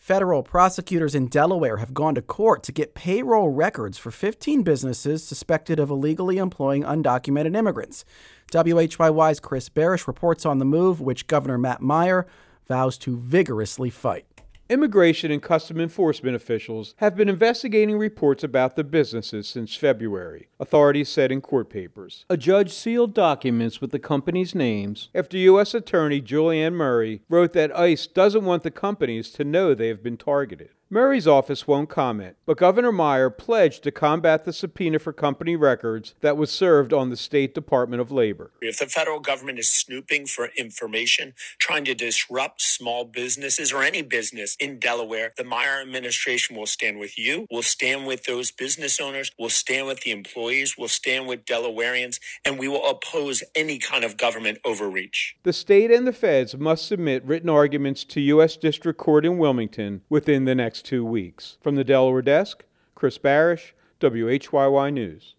Federal prosecutors in Delaware have gone to court to get payroll records for 15 businesses suspected of illegally employing undocumented immigrants. WHYY's Chris Barish reports on the move, which Governor Matt Meyer vows to vigorously fight. Immigration and Customs Enforcement officials have been investigating reports about the businesses since February, authorities said in court papers. A judge sealed documents with the companies' names after U.S. Attorney Julianne Murray wrote that ICE doesn't want the companies to know they have been targeted. Murray's office won't comment, but Governor Meyer pledged to combat the subpoena for company records that was served on the State Department of Labor. If the federal government is snooping for information, trying to disrupt small businesses or any business in Delaware, the Meyer administration will stand with you, will stand with those business owners, will stand with the employees, will stand with Delawareans, and we will oppose any kind of government overreach. The state and the feds must submit written arguments to U.S. District Court in Wilmington within the next 2 weeks. From the Delaware desk, Chris Barish, WHYY News.